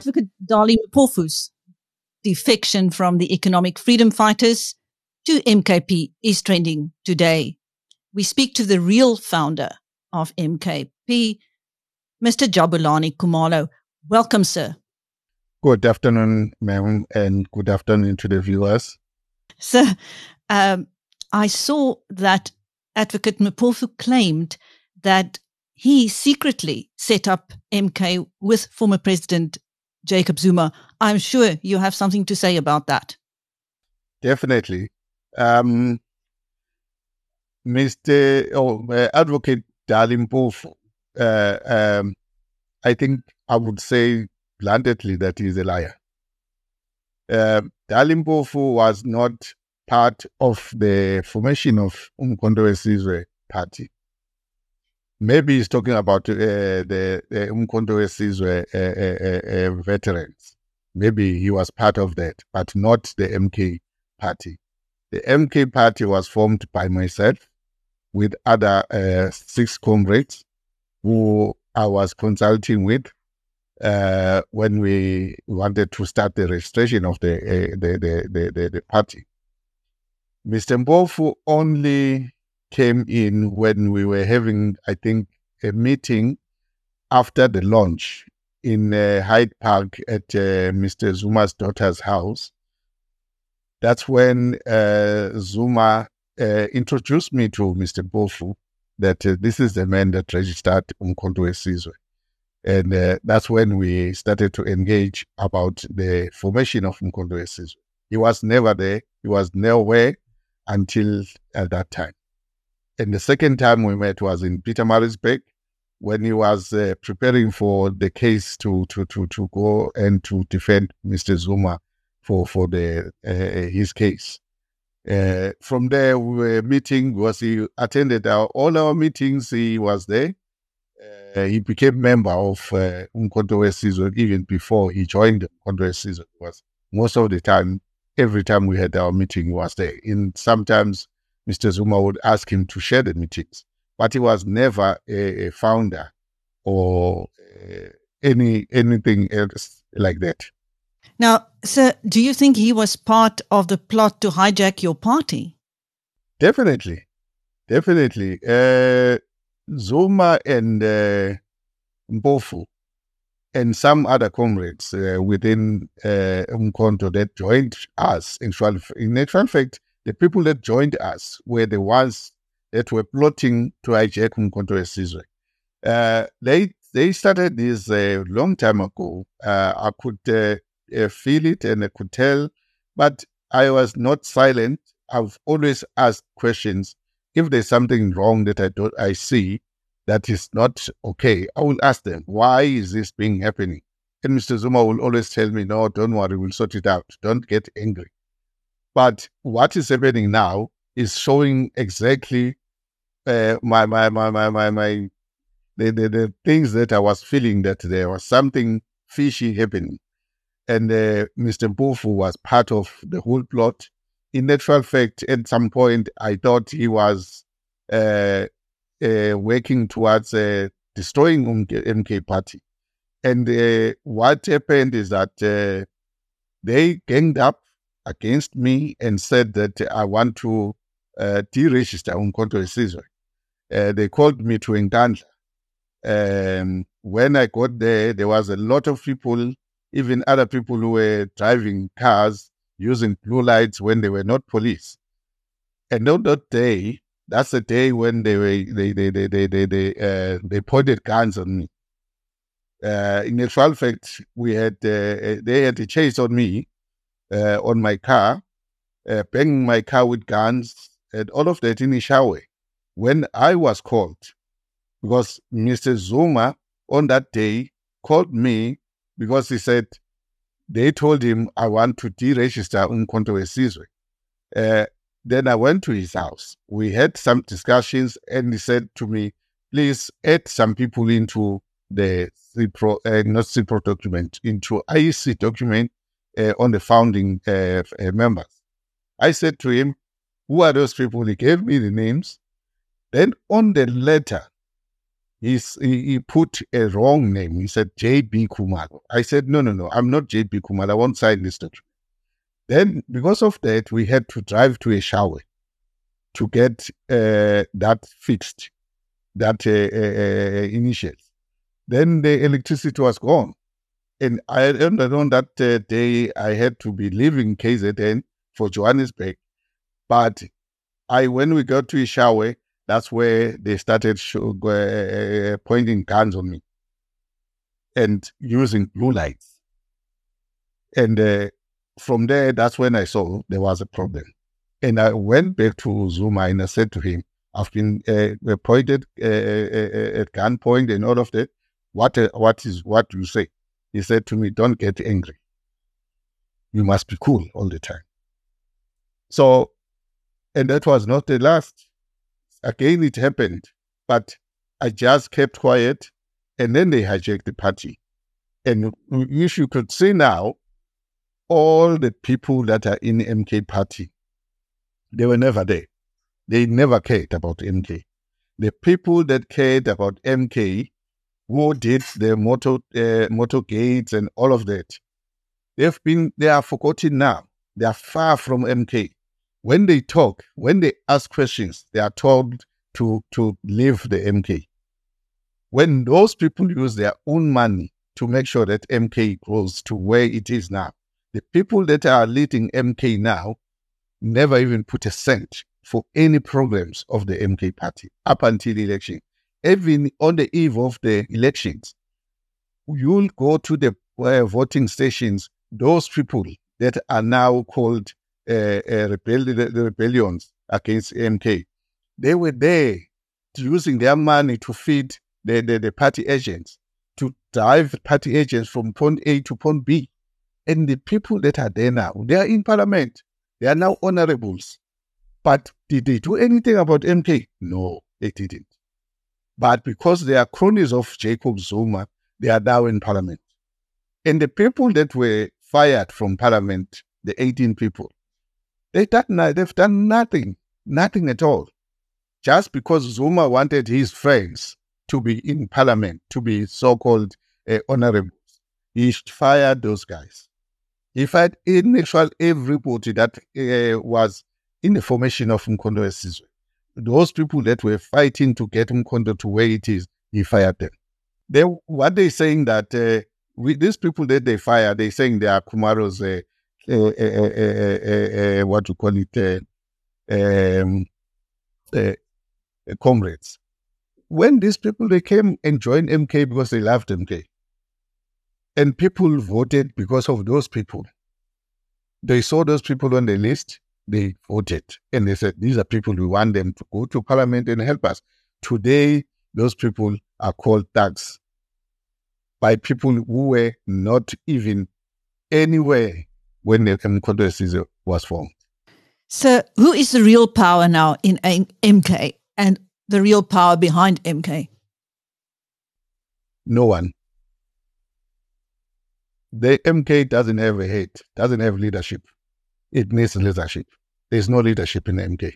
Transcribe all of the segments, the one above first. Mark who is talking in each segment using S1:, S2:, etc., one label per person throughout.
S1: Advocate Dali Mpofu's defection from the economic freedom fighters to MKP is trending today. We speak to the real founder of MKP, Mr. Jabulani Khumalo. Welcome, sir.
S2: Good afternoon, ma'am, and good afternoon to the viewers.
S1: Sir, I saw that Advocate Mpofu claimed that he secretly set up MK with former President Jacob Zuma. I'm sure you have something to say about that.
S2: Definitely. Advocate Dali Mpofu, I think I would say bluntly that he's a liar. Dali Mpofu was not part of the formation of Umkhonto weSizwe party. Maybe he's talking about the Umkhonto weSizwe veterans. Maybe he was part of that, but not the MK party. The MK party was formed by myself with other 6 comrades who I was consulting with when we wanted to start the registration of the party. Mr. Mpofu only came in when we were having, I think, a meeting after the launch in Hyde Park at Mr. Zuma's daughter's house. That's when Zuma introduced me to Mr. Mpofu that this is the man that registered Umkhonto weSizwe. And that's when we started to engage about the formation of Umkhonto weSizwe. He was never there. He was nowhere until at that time. And the second time we met was in Pietermaritzburg when he was preparing for the case to go and to defend Mr. Zuma for his case. From there we were meeting because he attended all our meetings. He was there. He became member of Umkhonto weSizwe even before he joined Umkhonto weSizwe. Was most of the time, every time we had our meeting, he was there. And sometimes Mr. Zuma would ask him to share the meetings, but he was never a founder or anything else like that.
S1: Now, sir, do you think he was part of the plot to hijack your party?
S2: Definitely. Zuma and Mpofu and some other comrades within Umkhonto that joined us. In actual fact, the people that joined us were the ones that were plotting to hijack Umkhonto weSizwe. They started this a long time ago. I could feel it and I could tell, but I was not silent. I've always asked questions. If there's something wrong that I see that is not okay, I will ask them, why is this happening? And Mr. Zuma will always tell me, no, don't worry, we'll sort it out. Don't get angry. But what is happening now is showing exactly the things that I was feeling, that there was something fishy happening. And Mr. Mpofu was part of the whole plot. In actual fact, at some point, I thought he was working towards destroying MK party. And what happened is that they ganged up against me and said that I want to deregister Umkhonto weSizwe. They called me to Nkandla. When I got there, there was a lot of people, even other people who were driving cars using blue lights when they were not police. And on that day, that's the day when they pointed guns on me. In actual fact, they had a chase on me, on my car, banging my car with guns, and all of that in Ishawe. When I was called, because Mr. Zuma on that day called me because he said they told him I want to deregister Umkhonto weSizwe. Then I went to his house. We had some discussions, and he said to me, please add some people into the not CIPRO document, into IEC document on the founding members. I said to him, who are those people? He gave me the names. Then on the letter, he put a wrong name. He said J.B. Khumalo. I said, no, I'm not J.B. Khumalo. I won't sign this document. Then, because of that, we had to drive to Eshowe to get that fixed, that initials. Then the electricity was gone. And on that day, I had to be leaving KZN for Johannesburg. But when we got to Eshowe, that's where they started pointing guns on me and using blue lights. And from there, that's when I saw there was a problem. And I went back to Zuma and I said to him, I've been pointed at gunpoint and all of that. What do you say? He said to me, don't get angry. You must be cool all the time. So, and that was not the last. Again, it happened, but I just kept quiet, and then they hijacked the party. And if you could see now, all the people that are in the MK party, they were never there. They never cared about MK. The people that cared about MK, who did the motorcades and all of that, they are forgotten now. They are far from MK. When they talk, when they ask questions, they are told to leave the MK. When those people use their own money to make sure that MK grows to where it is now, the people that are leading MK now never even put a cent for any programs of the MK party up until the election. Even on the eve of the elections, you'll go to the voting stations, those people that are now called the rebellions against MK, they were there using their money to feed the party agents, to drive party agents from point A to point B. And the people that are there now, they are in parliament. They are now honorables. But did they do anything about MK? No, they didn't. But because they are cronies of Jacob Zuma, they are now in parliament. And the people that were fired from parliament, the 18 people, they've done nothing at all. Just because Zuma wanted his friends to be in parliament, to be so-called honorables, he fired those guys. He fired in actual everybody that was in the formation of Mkondo Sizwe. Those people that were fighting to get Mkondo to where it is, he fired them. What they're saying that these people that they fire, they're saying they are Khumaro's what you call it, comrades. When these people, they came and joined MK because they loved MK. And people voted because of those people. They saw those people on the list, they voted. And they said, these are people, we want them to go to parliament and help us. Today, those people are called thugs by people who were not even anywhere when the Mkondo Sizwe was formed.
S1: So who is the real power now in MK and the real power behind MK?
S2: No one. The MK doesn't have a head, doesn't have leadership. It needs leadership. There's no leadership in the MK.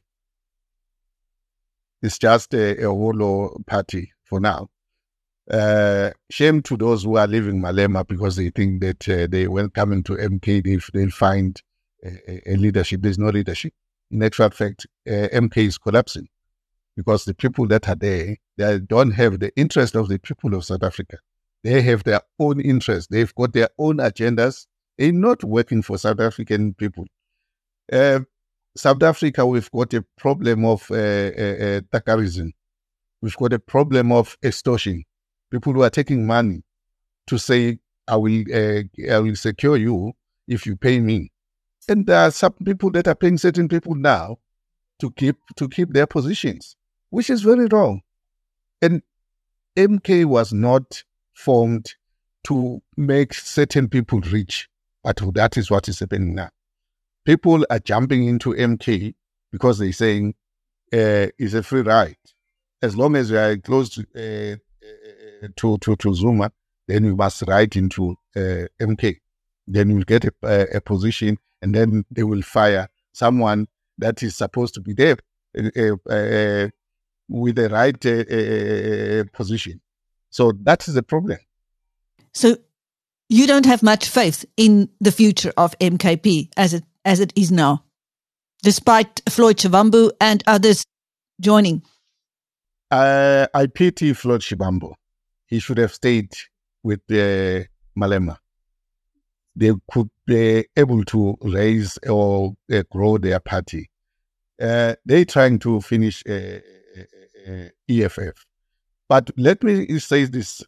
S2: It's just a hollow party for now. Shame to those who are leaving Malema because they think that they will come into MK, they'll find a leadership. There's no leadership. In actual fact, MK is collapsing because the people that are there, they don't have the interest of the people of South Africa. They have their own interests. They've got their own agendas. They're not working for South African people. South Africa, we've got a problem of Takarism. We've got a problem of extortion. People who are taking money to say, I will secure you if you pay me. And there are some people that are paying certain people now to keep their positions, which is very wrong. And MK was not formed to make certain people rich, but that is what is happening now. People are jumping into MK because they're saying it's a free ride. As long as you are close to Zuma, then you must ride into MK. Then you'll get a position, and then they will fire someone that is supposed to be there. with the right position. So that is the problem.
S1: So you don't have much faith in the future of MKP as it is now, despite Floyd Shivambu and others joining.
S2: I pity Floyd Shivambu. He should have stayed with Malema. They could be able to raise or grow their party. They're trying to finish EFF. But let me say this,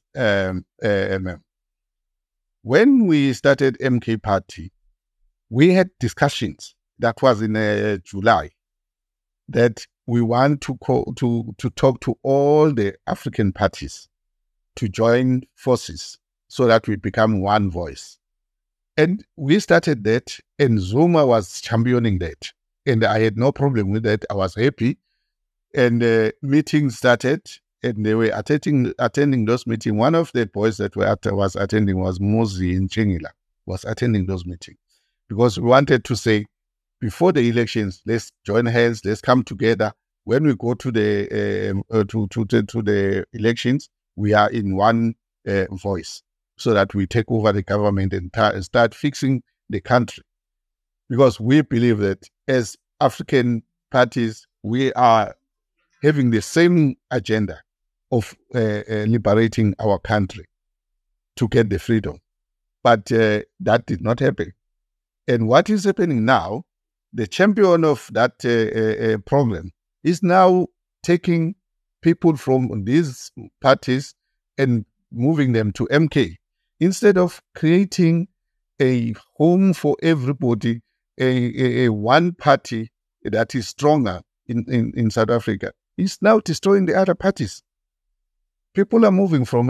S2: when we started MK Party, we had discussions, that was in July, that we want to talk to all the African parties to join forces so that we become one voice. And we started that, and Zuma was championing that. And I had no problem with that. I was happy. And meetings started, and they were attending those meetings. One of the boys that was attending was Muzi in Chingila, was attending those meetings. Because we wanted to say, before the elections, let's join hands, let's come together. When we go to the to the elections, we are in one voice, so that we take over the government and start fixing the country. Because we believe that as African parties, we are having the same agenda of liberating our country to get the freedom. But that did not happen. And what is happening now, the champion of that program is now taking people from these parties and moving them to MK. Instead of creating a home for everybody, a one party that is stronger in South Africa, is now destroying the other parties. People are moving from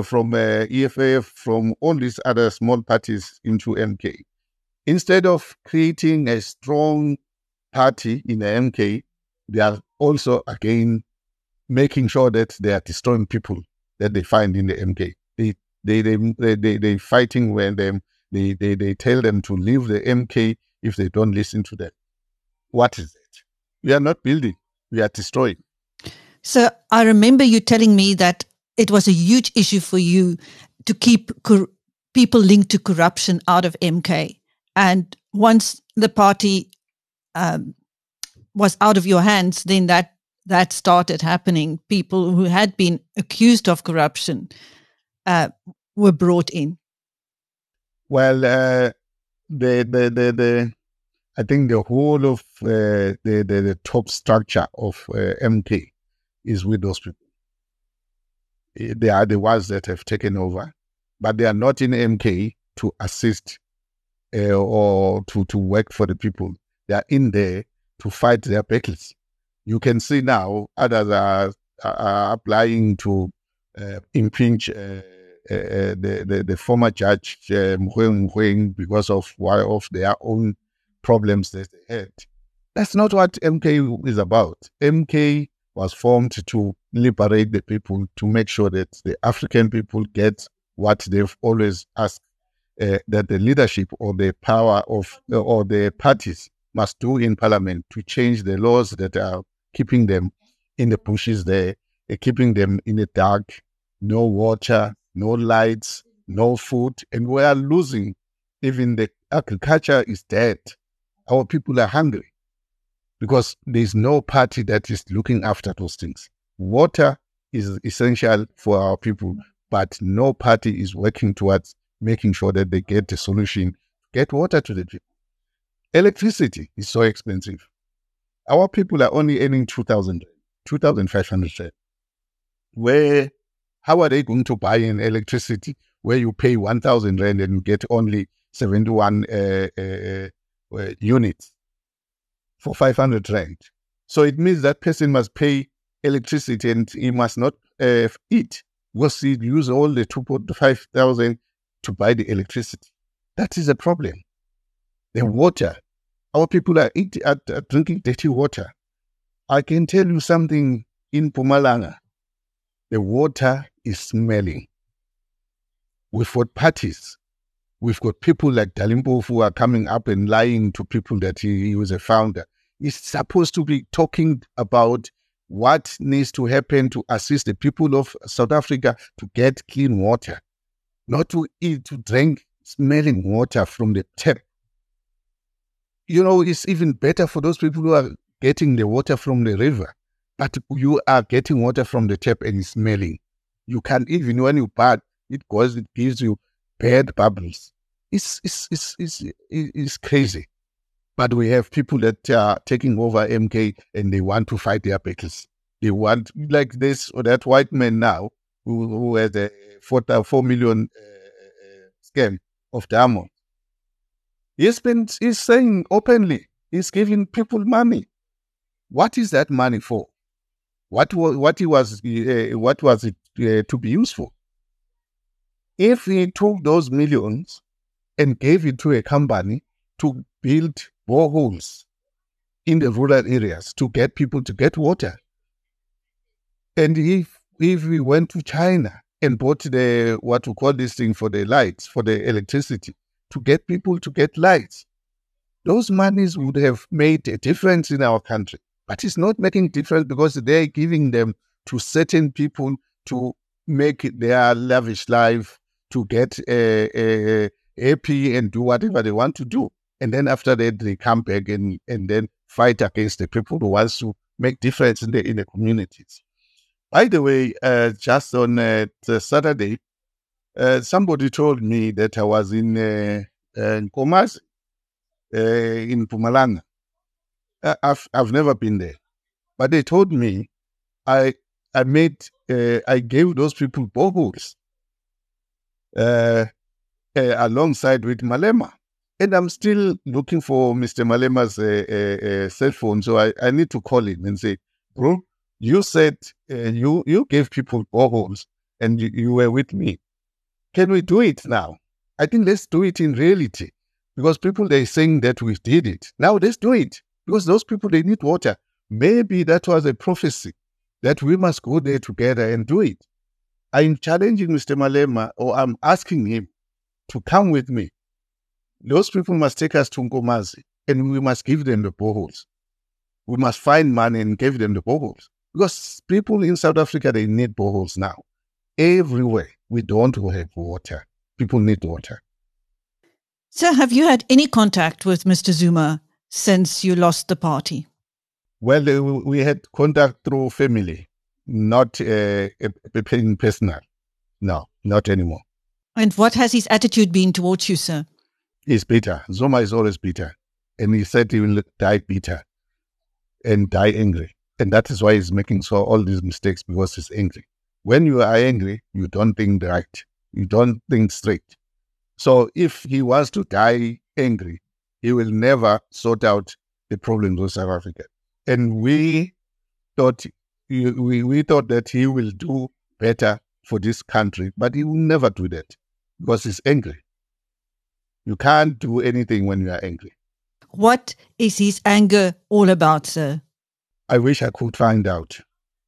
S2: EFF, from all these other small parties into MK. Instead of creating a strong party in the MK, they are also again making sure that they are destroying people that they find in the MK. They fighting when they tell them to leave the MK if they don't listen to them. What is it? We are not building, we are destroying.
S1: So I remember you telling me that it was a huge issue for you to keep people linked to corruption out of MK. And once the party was out of your hands, then that started happening. People who had been accused of corruption were brought in.
S2: Well, I think the whole of the top structure of MK is with those people. They are the ones that have taken over, but they are not in MK to assist or to work for the people. They are in there to fight their battles. You can see now others are applying to impeach the former judge Mogoeng because of their own problems that they had. That's not what MK is about. MK was formed to liberate the people, to make sure that the African people get what they've always asked, that the leadership or the power of or the parties must do in parliament to change the laws that are keeping them in the bushes there, keeping them in the dark, no water, no lights, no food, and we are losing. Even the agriculture is dead. Our people are hungry because there's no party that is looking after those things. Water is essential for our people, but no party is working towards making sure that they get the solution, get water to the people. Electricity is so expensive. Our people are only earning 2,500. How are they going to buy an electricity where you pay 1,000 rand and you get only 71 units for 500 rand? So it means that person must pay electricity and he must not eat because he use all the 2,500 to buy the electricity. That is a problem. The water. Our people are drinking dirty water. I can tell you something in Mpumalanga. The water is smelling. We've got parties. We've got people like Dalimbo who are coming up and lying to people that he was a founder. He's supposed to be talking about what needs to happen to assist the people of South Africa to get clean water, not to eat, to drink smelling water from the tap. It's even better for those people who are getting the water from the river, but you are getting water from the tap and it's smelling. You can't, even when you bath, it gives you bad bubbles. It's crazy. But we have people that are taking over MK and they want to fight their battles. They want, like this or that white man now who has a 4 million scam of diamonds. He's saying openly, he's giving people money. What is that money for? What was it to be used for? If he took those millions and gave it to a company to build boreholes in the rural areas to get people to get water, and if we went to China and bought what we call this thing for the lights, for the electricity, to get people to get lights, those monies would have made a difference in our country. But it's not making difference because they're giving them to certain people to make their lavish life, to get happy and do whatever they want to do. And then after that, they come back and then fight against the people who want to make difference in the communities. By the way, just on Saturday, somebody told me that I was in Nkomazi, in Mpumalanga. I've never been there, but they told me I gave those people boreholes alongside with Malema. And I'm still looking for Mr. Malema's cell phone, so I need to call him and say, bro, you said you gave people boreholes and you were with me. Can we do it now? I think let's do it in reality, because people, they're saying that we did it. Now let's do it, because those people, they need water. Maybe that was a prophecy that we must go there together and do it. I'm challenging Mr. Malema, or I'm asking him to come with me. Those people must take us to Nkomazi and we must give them the boreholes. We must find money and give them the boreholes. Because people in South Africa, they need boreholes now. Everywhere. We don't have water. People need water.
S1: So have you had any contact with Mr. Zuma since you lost the party?
S2: Well, we had contact through family, not personal. No, not anymore.
S1: And what has his attitude been towards you, sir?
S2: He's bitter. Zuma is always bitter. And he said he will die bitter and die angry. And that is why he's making all these mistakes, because he's angry. When you are angry, you don't think right. You don't think straight. So if he wants to die angry, he will never sort out the problems of South Africa. And we thought that he will do better for this country, but he will never do that because he's angry. You can't do anything when you are angry.
S1: What is his anger all about, sir?
S2: I wish I could find out.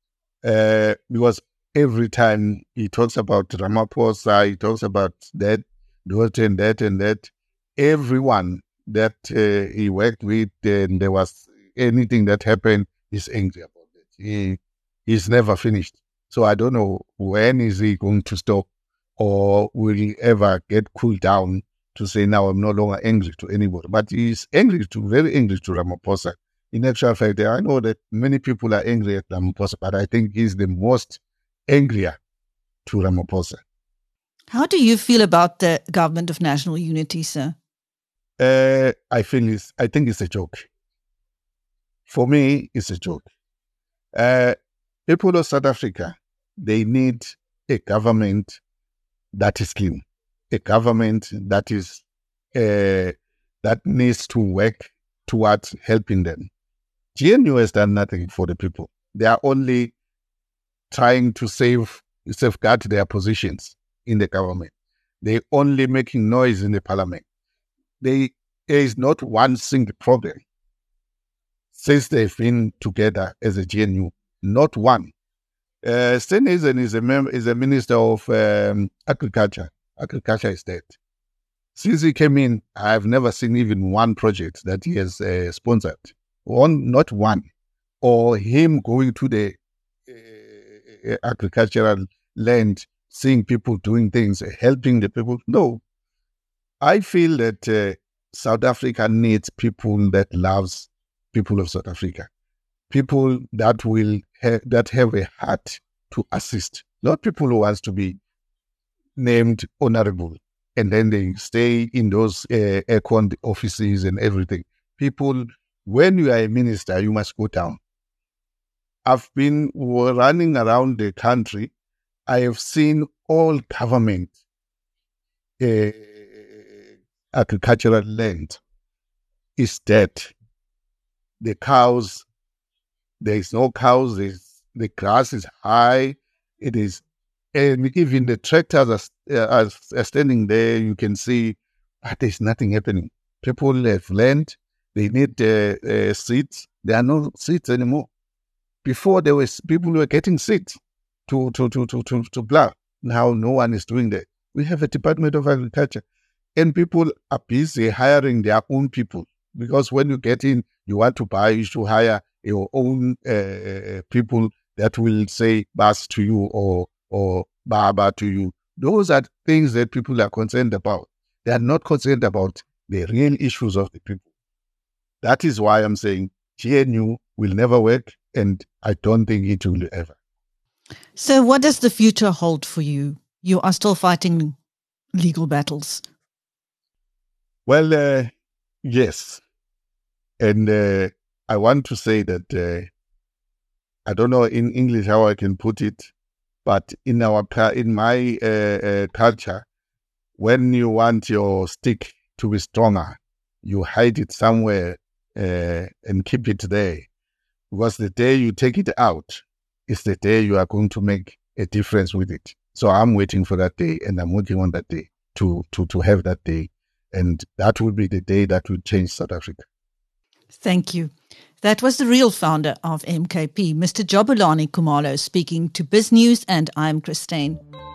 S2: Because every time he talks about Ramaphosa, he talks about that, and that. Everyone that he worked with, and there was anything that happened, he's angry about it. He's never finished. So I don't know when is he going to stop, or will he ever get cooled down to say, now I'm no longer angry to anybody. But he's very angry to Ramaphosa. In actual fact, I know that many people are angry at Ramaphosa, but I think he's the most angrier to Ramaphosa.
S1: How do you feel about the government of national unity, sir?
S2: I think it's a joke. For me, it's a joke. People of South Africa, they need a government that is clean, a government that is that needs to work towards helping them. GNU has done nothing for the people. They are only trying to safeguard their positions in the government. They're only making noise in the parliament. There is not one single problem since they've been together as a GNU. Not one. Steenhuisen is a minister of agriculture. Agriculture is dead. Since he came in, I've never seen even one project that he has sponsored. Not one. or him going to the agricultural land, seeing people doing things, helping the people. No, I feel that South Africa needs people that loves people of South Africa, people that will that have a heart to assist, not people who wants to be named honorable and then they stay in those aircon offices and everything. People, when you are a minister, you must go down. I've been running around the country. I have seen all government agricultural land is dead. The cows, there is no cows. The grass is high. It is, and even the tractors are standing there. You can see, but there's nothing happening. People have land. They need seeds. There are no seeds anymore. Before there was people who were getting seeds to plow. Now no one is doing that. We have a Department of Agriculture, and people are busy hiring their own people, because when you get in, you want to buy, you should hire your own people that will say "bas" to you or "baba" to you. Those are things that people are concerned about. They are not concerned about the real issues of the people. That is why I'm saying GNU will never work, and I don't think it will ever.
S1: So what does the future hold for you? You are still fighting legal battles.
S2: Well, yes. And I want to say that I don't know in English how I can put it, but in my culture, when you want your stick to be stronger, you hide it somewhere and keep it there, because the day you take it out is the day you are going to make a difference with it. So I'm waiting for that day, and I'm working on that day to have that day, and that will be the day that will change South Africa.
S1: Thank you. That was the real founder of MKP, Mr. Jabulani Khumalo, speaking to BizNews, and I'm Christine.